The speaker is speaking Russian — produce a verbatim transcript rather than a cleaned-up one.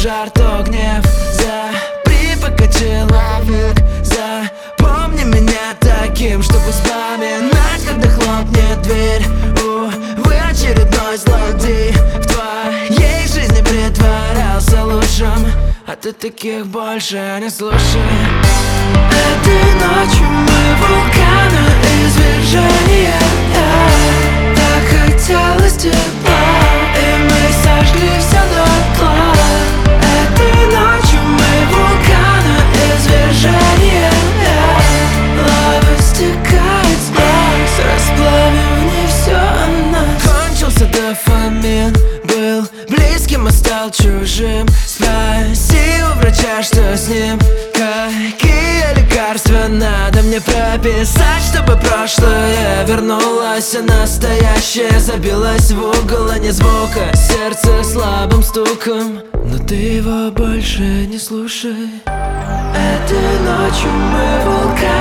жар, то гнев. Запри, пока человек, запомни меня таким, чтобы вспоминать, когда хлопнет дверь. Увы, очередной злодей в твоей жизни притворялся лучшим, а ты таких больше не слушай. Этой ночью мы вулканы извержения. Так хотелось тепла, и мы сожгли все дотла. Этой ночью мы вулканы извержения. Лава стекает с глаз, расплавив в ней все она. Кончился дофамин, был близким, а стал чужим. Спроси у врача, что с ним. Какие лекарства надо мне прописать, чтобы прошлое вернулось, а настоящее забилось в угол, а не звука. Сердце слабым стуком, но ты его больше не слушай. Этой ночью мы вулкан.